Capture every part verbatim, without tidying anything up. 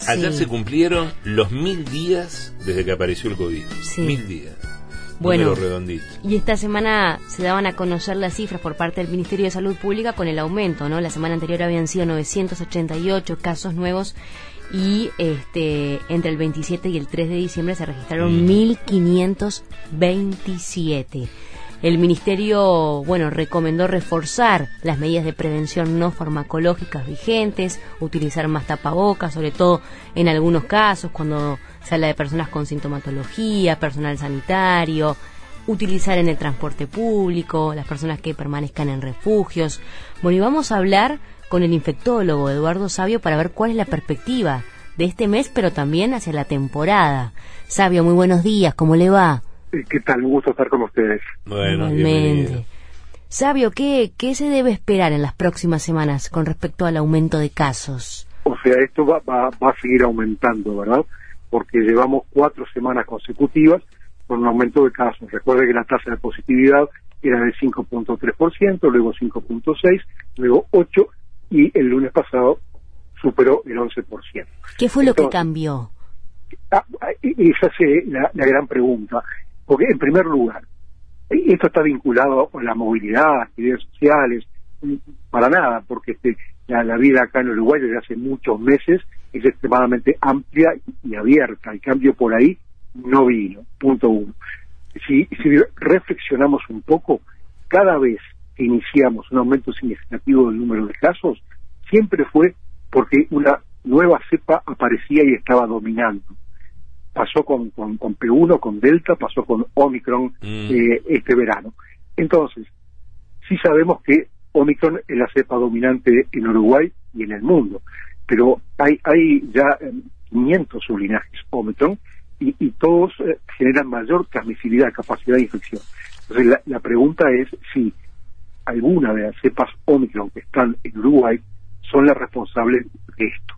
Ayer sí. se cumplieron los mil días desde que apareció el COVID. Sí. Mil días. Bueno, redondito. Y esta semana se daban a conocer las cifras por parte del Ministerio de Salud Pública con el aumento, ¿no? La semana anterior habían sido novecientos ochenta y ocho casos nuevos y este entre el veintisiete y el tres de diciembre se registraron Mm. mil quinientos veintisiete. El Ministerio, bueno, recomendó reforzar las medidas de prevención no farmacológicas vigentes, utilizar más tapabocas, sobre todo en algunos casos cuando se habla de personas con sintomatología, personal sanitario, utilizar en el transporte público, las personas que permanezcan en refugios. Bueno, y vamos a hablar con el infectólogo Eduardo Savio para ver cuál es la perspectiva de este mes, pero también hacia la temporada. Savio, muy buenos días, ¿cómo le va? ¿Qué tal? Un gusto estar con ustedes. Bueno, Igualmente. Savio, ¿qué, ¿qué se debe esperar en las próximas semanas con respecto al aumento de casos? O sea, esto va, va, va a seguir aumentando, ¿verdad? Porque llevamos cuatro semanas consecutivas con un aumento de casos. Recuerde que la tasa de positividad era de cinco punto tres por ciento, luego cinco punto seis por ciento, luego ocho por ciento y el lunes pasado superó el once por ciento. ¿Qué fue lo Entonces, que cambió? Ah, esa es la, la gran pregunta. Porque, en primer lugar, esto está vinculado con la movilidad, actividades sociales, para nada, porque este, la, la vida acá en Uruguay desde hace muchos meses es extremadamente amplia y abierta. El cambio por ahí no vino, punto uno. Si, si reflexionamos un poco, cada vez que iniciamos un aumento significativo del número de casos, siempre fue porque una nueva cepa aparecía y estaba dominando. Pasó con, con, con P uno, con Delta, pasó con Omicron mm. eh, este verano. Entonces, sí sabemos que Omicron es la cepa dominante en Uruguay y en el mundo, pero hay, hay ya eh, quinientos sublinajes Omicron y, y todos eh, generan mayor transmisibilidad, capacidad de infección. Entonces, la, la pregunta es si alguna de las cepas Omicron que están en Uruguay son las responsables de esto.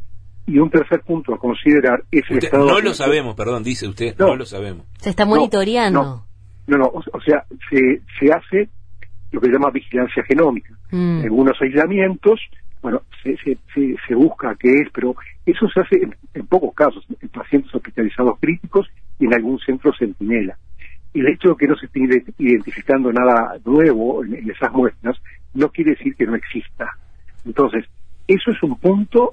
Y un tercer punto a considerar es el usted, estado... No lo sabemos, perdón, dice usted, no, no lo sabemos. Se está monitoreando. No, no, no, no o, o sea, se, se hace lo que se llama vigilancia genómica. Mm. Algunos aislamientos, bueno, se, se, se, se busca qué es, pero eso se hace en, en pocos casos, en pacientes hospitalizados críticos y en algún centro centinela. Y el hecho de que no se esté identificando nada nuevo en, en esas muestras no quiere decir que no exista. Entonces, eso es un punto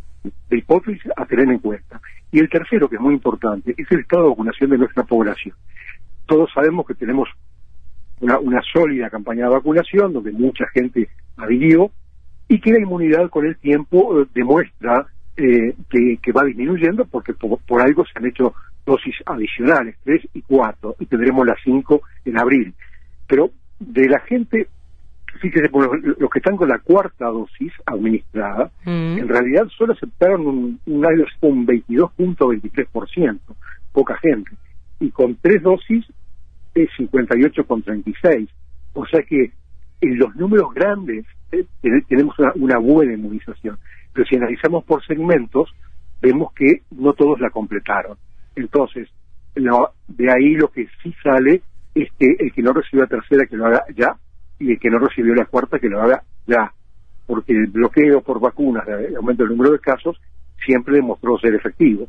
de hipótesis a tener en cuenta. Y el tercero, que es muy importante, es el estado de vacunación de nuestra población. Todos sabemos que tenemos una, una sólida campaña de vacunación, donde mucha gente adhirió, y que la inmunidad con el tiempo eh, demuestra eh, que, que va disminuyendo, porque por, por algo se han hecho dosis adicionales, tres y cuatro, y tendremos las cinco en abril. Pero de la gente... Fíjese, los, los que están con la cuarta dosis administrada, mm. en realidad solo aceptaron un, un, un veintidós punto veintitrés por ciento, poca gente, y con tres dosis es cincuenta y ocho punto treinta y seis, o sea que en los números grandes eh, tenemos una, una buena inmunización, pero si analizamos por segmentos, vemos que no todos la completaron. Entonces, lo, de ahí lo que sí sale es que el que no recibió la tercera, que lo haga ya, y el que no recibió la cuarta que lo haga ya, porque el bloqueo por vacunas de aumento del número de casos siempre demostró ser efectivo.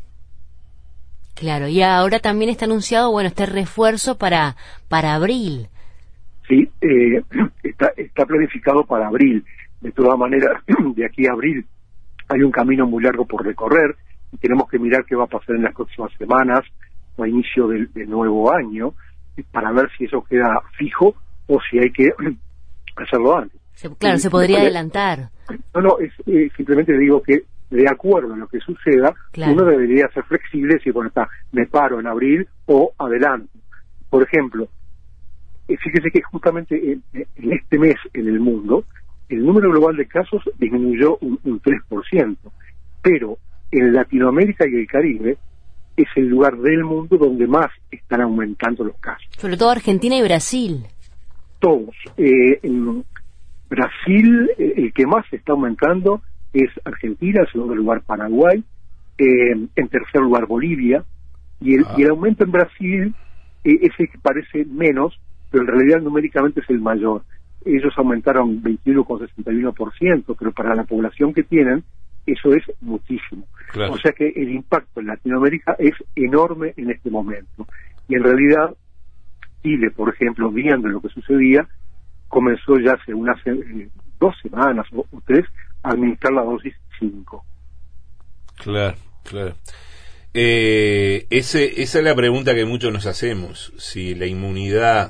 Claro, y ahora también está anunciado, bueno, este refuerzo para para abril. Sí, eh, está, está planificado para abril. De todas maneras, de aquí a abril hay un camino muy largo por recorrer y tenemos que mirar qué va a pasar en las próximas semanas o a inicio del, del nuevo año para ver si eso queda fijo o si hay que hacerlo antes. Se, claro, se podría adelantar. No, no, es, eh, simplemente digo que de acuerdo a lo que suceda, claro, uno debería ser flexible si, bueno, está, me paro en abril o adelante. Por ejemplo, eh, fíjese que justamente en, en este mes en el mundo, el número global de casos disminuyó un, un tres por ciento, pero en Latinoamérica y el Caribe es el lugar del mundo donde más están aumentando los casos. Sobre todo Argentina y Brasil. Todos. Eh, en Brasil, eh, el que más está aumentando es Argentina, en segundo lugar Paraguay, eh, en tercer lugar Bolivia, y el, ah. y el aumento en Brasil eh, es el que parece menos, pero en realidad numéricamente es el mayor. Ellos aumentaron veintiuno coma sesenta y uno por ciento, pero para la población que tienen eso es muchísimo. Claro. O sea que el impacto en Latinoamérica es enorme en este momento. Y en realidad, Chile, por ejemplo, viendo lo que sucedía, comenzó ya hace unas eh, dos semanas o, o tres a administrar la dosis cinco. Claro, claro. Eh, ese, esa es la pregunta que muchos nos hacemos, si la inmunidad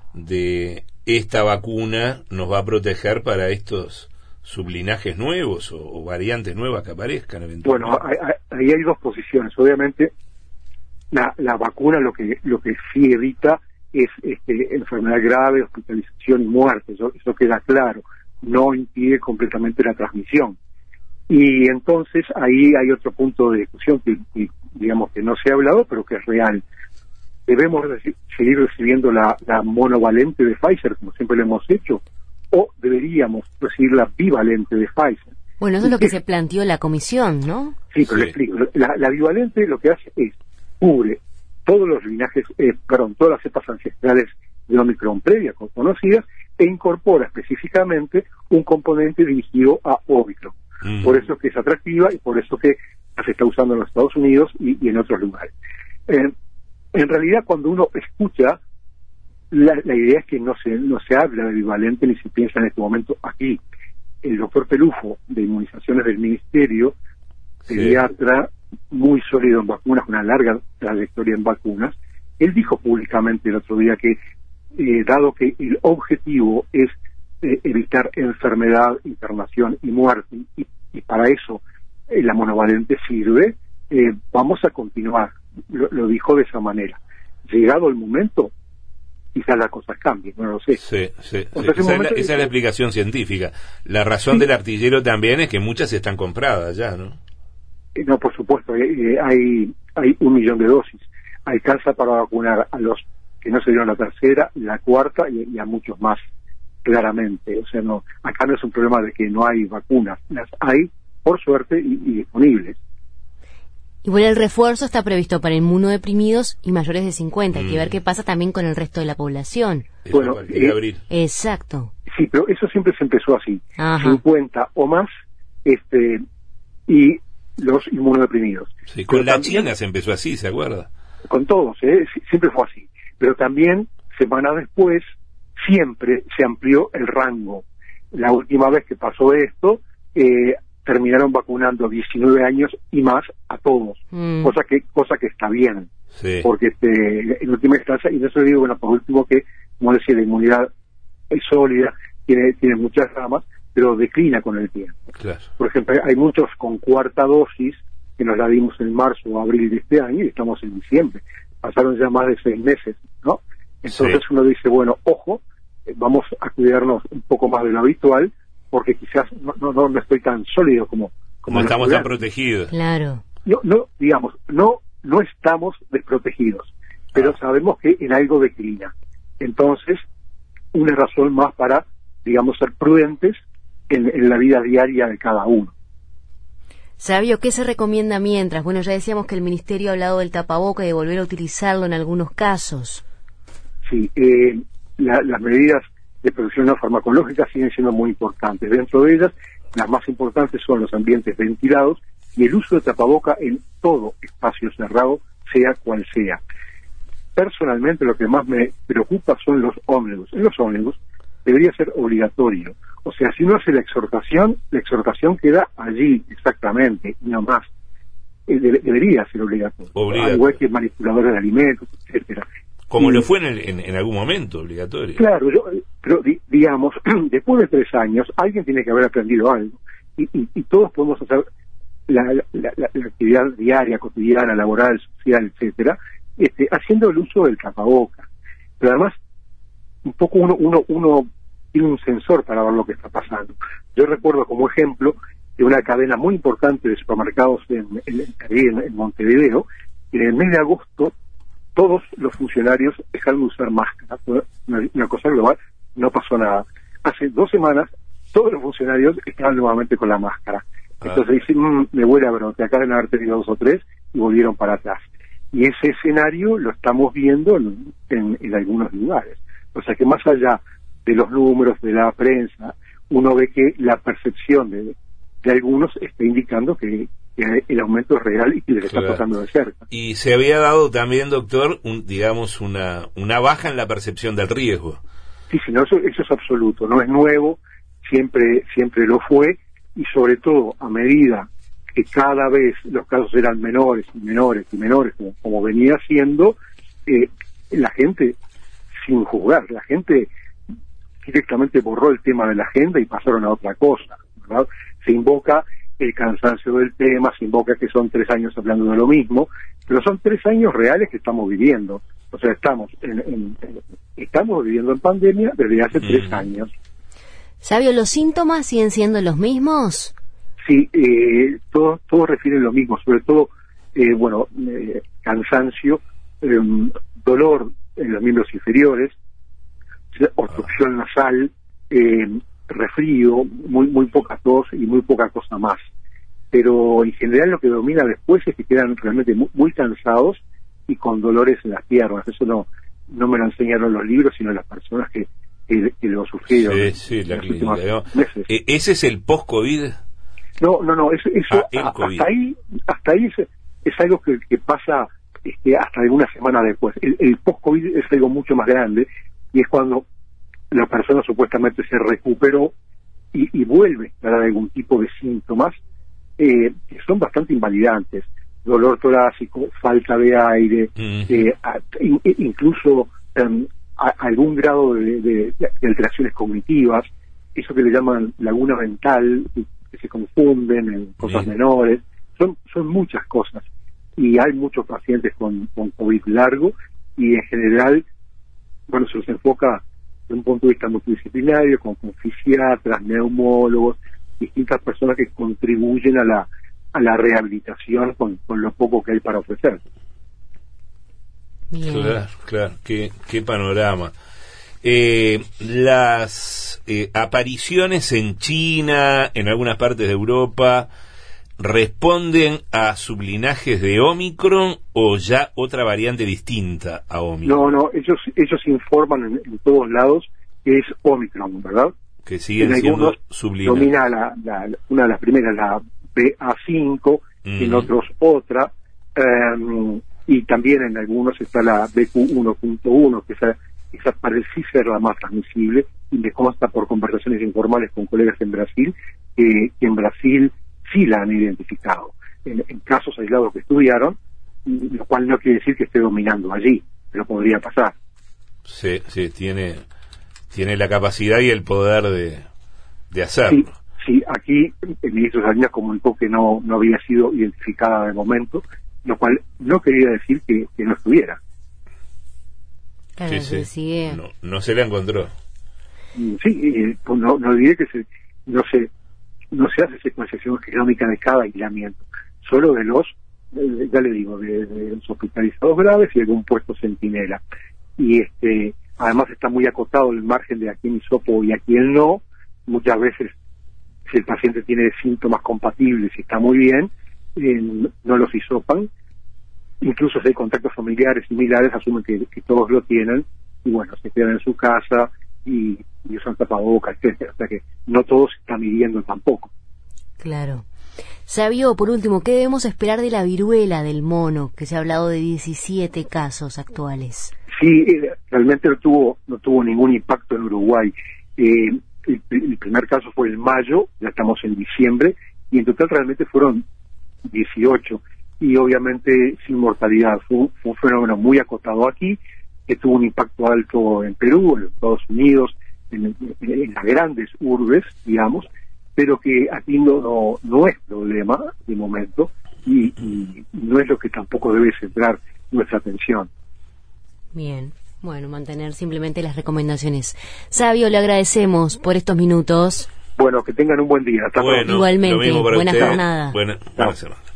de esta vacuna nos va a proteger para estos sublinajes nuevos o, o variantes nuevas que aparezcan eventualmente. Bueno, ahí hay, hay dos posiciones. Obviamente, la, la vacuna lo que lo que sí evita es este, enfermedad grave, hospitalización y muerte, eso, eso queda claro. No impide completamente la transmisión. Y entonces ahí hay otro punto de discusión que, que digamos que no se ha hablado, pero que es real. ¿Debemos reci- seguir recibiendo la, la monovalente de Pfizer, como siempre lo hemos hecho, o deberíamos recibir la bivalente de Pfizer? Bueno, eso es lo que se planteó la comisión, ¿no? Sí, pero sí. le explico. La, la bivalente lo que hace es cubre todos los linajes, eh, perdón, todas las cepas ancestrales de Omicron previas conocidas e incorpora específicamente un componente dirigido a Omicron. Mm. Por eso es que es atractiva y por eso que se está usando en los Estados Unidos y, y en otros lugares. Eh, en realidad, cuando uno escucha, la, la idea es que no se no se habla de bivalente ni se piensa en este momento aquí. El doctor Pelufo, de Inmunizaciones del Ministerio, sí. pediatra, muy sólido en vacunas, una larga trayectoria en vacunas, él dijo públicamente el otro día que, eh, dado que el objetivo es eh, evitar enfermedad, internación y muerte, y, y para eso eh, la monovalente sirve, eh, vamos a continuar. Lo, lo dijo de esa manera. Llegado el momento, quizás las cosas cambien, no lo sé. Sí, sí, sí. O sea, esa, es la, de... esa es la explicación científica. La razón sí. del artillero también es que muchas están compradas ya, ¿no? Eh, no, por supuesto, eh, hay hay un millón de dosis. Alcanza para vacunar a los que no se dieron la tercera, la cuarta y, y a muchos más, claramente. O sea, no, acá no es un problema de que no hay vacunas, las hay, por suerte, y, y disponibles. Igual el refuerzo está previsto para inmunodeprimidos y mayores de cincuenta. Mm. Hay que ver qué pasa también con el resto de la población. Bueno, eh, abril. Exacto. Sí, pero eso siempre se empezó así. Ajá. cincuenta o más, este, y los inmunodeprimidos. Sí, con pero la también, China se empezó así, ¿se acuerda? Con todos, ¿eh? siempre fue así. Pero también, semanas después, siempre se amplió el rango. La última vez que pasó esto, eh, terminaron vacunando diecinueve años y más a todos, mm. cosa que cosa que está bien, sí. porque este, en última instancia, y no se digo, bueno, por último que, como decía, la inmunidad es sólida, tiene, tiene muchas ramas, pero declina con el tiempo. Claro. Por ejemplo, hay muchos con cuarta dosis, que nos la dimos en marzo o abril de este año, y estamos en diciembre. Pasaron ya más de seis meses, ¿no? Entonces sí. uno dice, bueno, ojo, vamos a cuidarnos un poco más de lo habitual, porque quizás no, no, no estoy tan sólido como... como no estamos tan protegidos. Claro. No, no, digamos, no no estamos desprotegidos, pero ah. sabemos que en algo declina. Entonces, una razón más para, digamos, ser prudentes en, en la vida diaria de cada uno. Sabio, ¿qué se recomienda mientras? Bueno, ya decíamos que el Ministerio ha hablado del tapaboca y de volver a utilizarlo en algunos casos. Sí, eh, la, las medidas de protección no farmacológica siguen siendo muy importantes. Dentro de ellas, las más importantes son los ambientes ventilados y el uso de tapaboca en todo espacio cerrado, sea cual sea. Personalmente, lo que más me preocupa son los ómnibus. En los ómnibus debería ser obligatorio. O sea, si uno hace la exhortación, la exhortación queda allí exactamente, y no más. Eh, de, debería ser obligatorio. obligatorio. Al igual que manipuladores de alimentos, etcétera. Como y, lo fue en, el, en, en algún momento, obligatorio. Claro, yo, pero di, digamos, después de tres años, alguien tiene que haber aprendido algo. Y, y, y todos podemos hacer la, la, la, la actividad diaria, cotidiana, laboral, social, etcétera, este, haciendo el uso del tapaboca. Pero además, un poco uno, uno, uno tiene un sensor para ver lo que está pasando. Yo recuerdo como ejemplo de una cadena muy importante de supermercados en, en, en, en Montevideo, y en el mes de agosto todos los funcionarios dejaron de usar máscaras, una, una cosa global, no pasó nada. Hace dos semanas todos los funcionarios estaban nuevamente con la máscara. Entonces ah. dicen, mmm, me huele a brote, acá deben haber tenido dos o tres, y volvieron para atrás. Y ese escenario lo estamos viendo en, en, en algunos lugares. O sea que más allá de los números de la prensa, uno ve que la percepción de, de algunos está indicando que, que el aumento es real y que les está claro. tocando de cerca. Y se había dado también, doctor, un, digamos, una, una baja en la percepción del riesgo. Sí, sí, no, eso, eso es absoluto, no es nuevo, siempre, siempre lo fue, y sobre todo a medida que cada vez los casos eran menores y menores y menores, como, como venía siendo, eh, la gente, sin juzgar, la gente directamente borró el tema de la agenda y pasaron a otra cosa, ¿verdad? Se invoca el cansancio del tema, se invoca que son tres años hablando de lo mismo, pero son tres años reales que estamos viviendo. O sea, estamos en, en, en, estamos viviendo en pandemia desde hace mm. tres años. ¿Sabio, los síntomas siguen siendo los mismos? Sí, eh, todos todos refieren lo mismo, sobre todo, eh, bueno, eh, cansancio, eh, dolor en los miembros inferiores, obstrucción nasal, eh, resfrío, muy muy poca tos y muy poca cosa más. Pero en general lo que domina después es que quedan realmente muy, muy cansados y con dolores en las piernas. Eso no no me lo enseñaron los libros, sino las personas que, que, que lo sufrieron. Sí, sí, la clínica. ¿No? ¿Ese es el post-COVID? No, no, no, eso, eso ah, a, hasta ahí, hasta ahí es, es algo que, que pasa este, hasta alguna semana después. El, el post-COVID es algo mucho más grande, y es cuando la persona supuestamente se recuperó y, y vuelve a dar algún tipo de síntomas eh, que son bastante invalidantes. Dolor torácico, falta de aire, mm. eh, a, in, incluso um, a, algún grado de, de, de alteraciones cognitivas, eso que le llaman laguna mental, que se confunden en cosas Bien. menores, son son muchas cosas, y hay muchos pacientes con, con COVID largo, y en general, bueno, se los enfoca desde un punto de vista multidisciplinario, con, con fisiatras, neumólogos, distintas personas que contribuyen a la a la rehabilitación con, con lo poco que hay para ofrecer. Bien. Claro, claro, qué, qué panorama. Eh, las eh, apariciones en China, en algunas partes de Europa, ¿responden a sublinajes de Omicron o ya otra variante distinta a Omicron? No, no, ellos ellos informan en, en todos lados que es Omicron, ¿verdad? Que siguen en siendo algunos sublinajes. Domina la, la, una de las primeras, la B A cinco, mm. en otros otra, um, y también en algunos está la B Q uno punto uno, que esa, esa parece ser la más transmisible, y me consta por conversaciones informales con colegas en Brasil, eh, que en Brasil sí la han identificado, en, en casos aislados que estudiaron, lo cual no quiere decir que esté dominando allí, pero podría pasar. Sí, sí, tiene, tiene la capacidad y el poder de, de hacerlo. Sí. Sí, aquí el ministro Salinas comunicó que no no había sido identificada de momento, lo cual no quería decir que, que no estuviera. Claro, sí, sí. Sigue. No, no se la encontró. Sí, eh, pues no, no olvidé que se, no se no se hace secuenciación genómica de cada aislamiento, solo de los, eh, ya le digo, de, de los hospitalizados graves y algún puesto centinela. Y este además está muy acotado el margen de a quién hisopo y a quién no. Muchas veces, si el paciente tiene síntomas compatibles y está muy bien, eh, no los hisopan. Incluso si hay contactos familiares similares, asumen que, que todos lo tienen, y bueno, se quedan en su casa y, y usan tapabocas, etcétera. O sea que no todos se están midiendo tampoco. Claro. Sabio, por último, ¿qué debemos esperar de la viruela del mono? Que se ha hablado de diecisiete casos actuales. Sí, eh, realmente no tuvo, no tuvo ningún impacto en Uruguay. Eh, El, el primer caso fue en mayo, ya estamos en diciembre, y en total realmente fueron dieciocho, y obviamente sin mortalidad. Fue, fue un fenómeno muy acotado aquí, que tuvo un impacto alto en Perú, en Estados Unidos, en, en, en las grandes urbes, digamos, pero que aquí no, no, no es problema de momento, y, y no es lo que tampoco debe centrar nuestra atención. Bien. Bueno, mantener simplemente las recomendaciones. Sabio, le agradecemos por estos minutos. Bueno, que tengan un buen día. Hasta bueno, Igualmente, buena usted. jornada. Buena, buena semana.